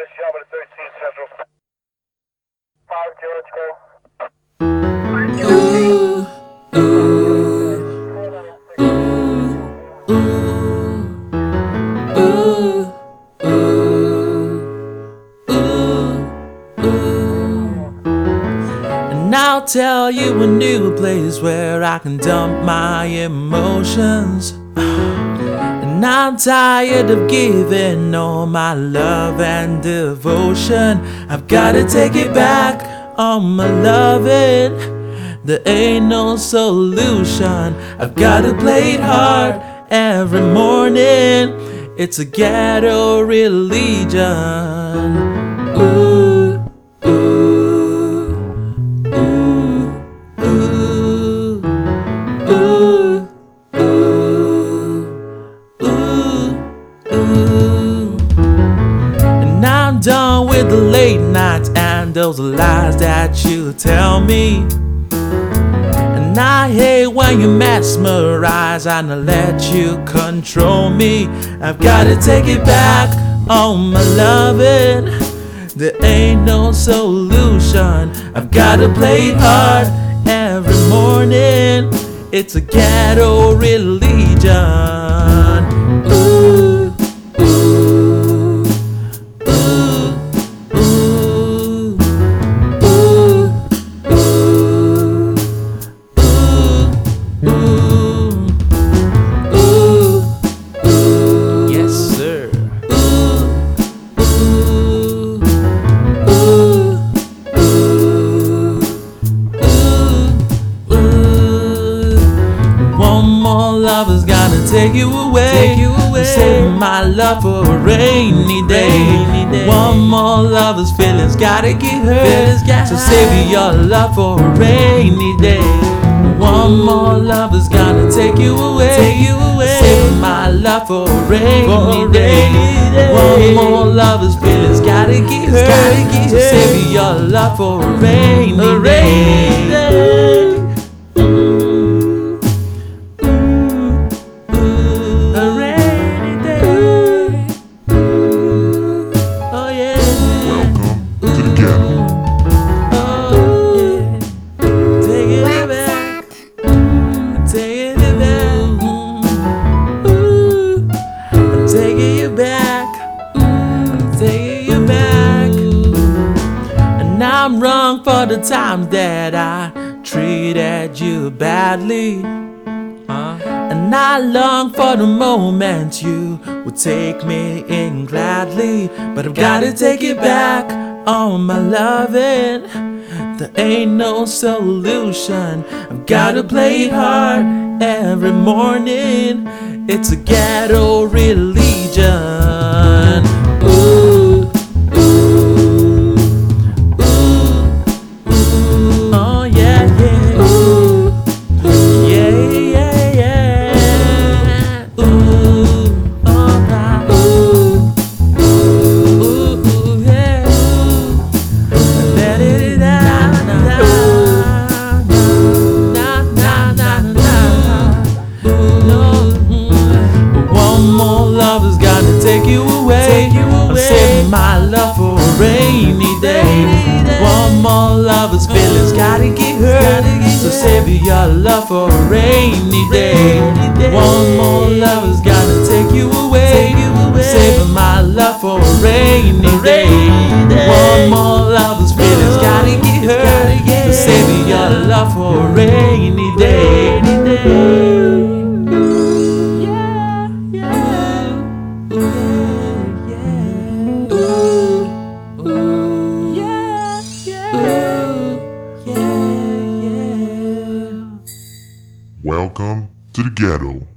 Shabbat 13 Central. 5 let's go. And I'll tell you a new place where I can dump my emotions. And I'm tired of giving all my love and devotion. I've gotta take it back, all my loving. There ain't no solution. I've gotta play it hard every morning. It's a ghetto religion. Ooh, ooh, ooh, ooh, ooh, ooh, ooh. And I'm done with the late nights and those lies that you tell me. And I hate when you mesmerize and let you control me. I've gotta take it back, all my loving. There ain't no solution. I've gotta play it hard every morning. It's a ghetto religion. Ooh, ooh, ooh, ooh, ooh, ooh, ooh, ooh. Yes, sir. One more lover's gonna take you away, save my love for a rainy day. One more lover's feelings gotta get hurt, so save your love for a rainy day. One more lover's gonna take you away, save my love for a rainy day. One more lover's feelings gotta get hurt, so save your love for a rainy day. I'm wrong for the times that I treated you badly, and I long for the moment you would take me in gladly. But I've gotta take it back, all my loving. There ain't no solution. I've gotta play it hard every morning. It's a ghetto religion. Ooh, ooh, ooh, oh yeah, yeah. Ooh, yeah, yeah, yeah. Ooh, alright. Ooh, ooh, yeah. Let it down, one more lover's gonna take you away, I'm saving my love for a rainy day. One more lover's feelings gotta get hurt, so save your love for a rainy day. One more lover's gonna take you away, I'm saving my love for a rainy day. One more lover's feelings gotta get hurt, so save your love for a rainy day. Welcome to the ghetto.